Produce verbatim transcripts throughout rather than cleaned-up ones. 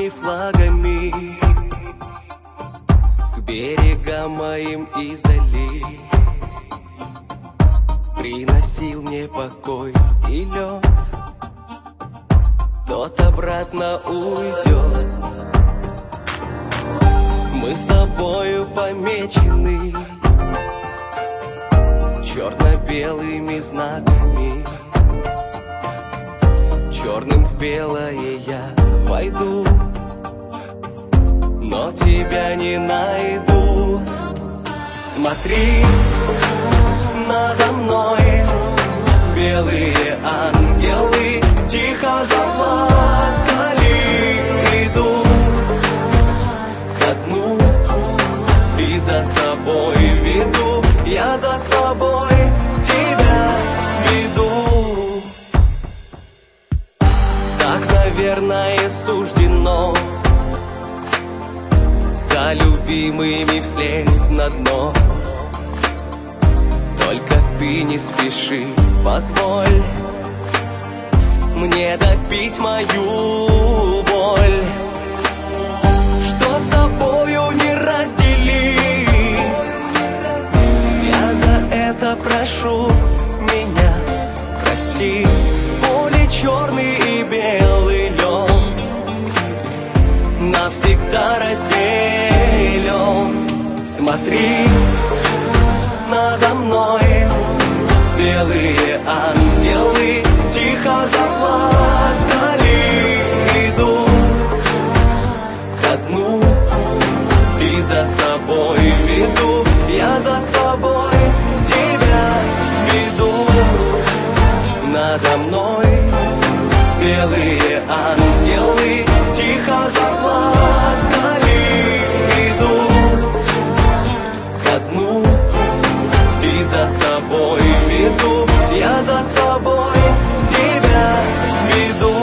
белыми флагами к берегам моим издали приносил мне покой и лед. Тот обратно уйдет. Мы с тобою помечены черно-белыми знаками. Черным в белое я пойду, но тебя не найду. Смотри, надо мной белые ангелы тихо заплакали. Иду ко дну и за собой веду, я за собой тебя веду. Так, наверное, суждено за любимыми вслед на дно. Только ты не спеши, позволь мне допить мою боль, что с тобою не разделить. Я за это прошу меня простить. С боли черный и белый лед навсегда разделен. Смотри, надо мной белые ангелы тихо заплакали. Иду ко дну и за собой веду, я за собой тебя веду. Надо мной белые ангелы тихо заплакали. Иду ко дну и за собой веду, я за собой тебя веду.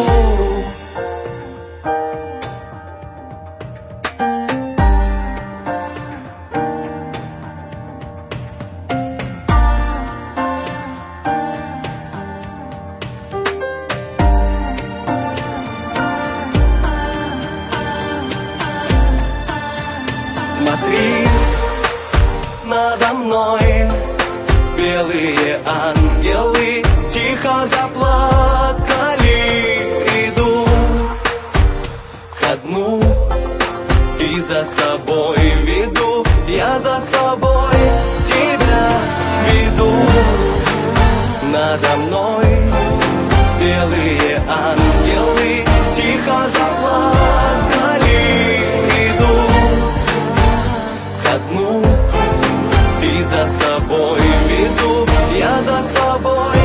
Смотри, надо мной белые ангелы тихо заплакали. Иду ко дну и за собой веду, я за собой тебя веду. Надо мной белые ангелы тихо заплакали. Иду ко дну и за собой веду, я за собой